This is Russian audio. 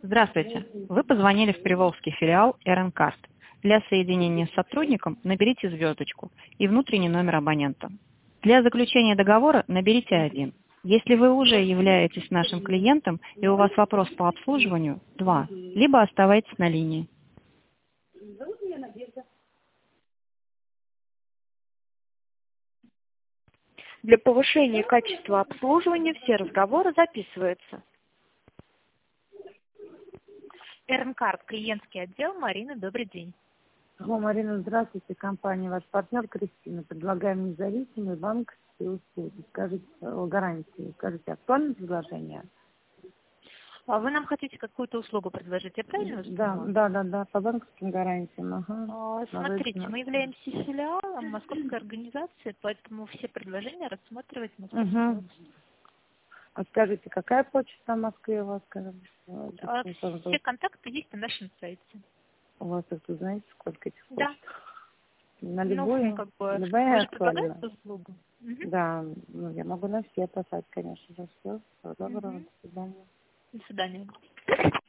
Здравствуйте. Вы позвонили в Приволжский филиал РНКарт. Для соединения с сотрудником наберите звездочку и внутренний номер абонента. Для заключения договора наберите 1. Если вы уже являетесь нашим клиентом и у вас вопрос по обслуживанию, 2. Либо оставайтесь на линии. Для повышения качества обслуживания все разговоры записываются. РНКарт, клиентский отдел. Марина, добрый день. Марина, здравствуйте. Компания «Ваш партнер» Кристина. Предлагаем независимые банковские услуги. Скажите, о гарантии. Скажите, актуальное предложение? А вы нам хотите какую-то услугу предложить, я правильно вас поняла? Да, по банковским гарантиям. Ага. Смотрите, мы являемся филиалом московской организации, поэтому все предложения рассматривать мы будем. А скажите, какая почта в Москве у вас? Все контакты есть на нашем сайте. У вас тут, знаете, сколько этих почт? Да. На любую? Любая актуальна? Услугу. Да, я могу на все писать, конечно же. Все. Доброго. До свидания. До свидания.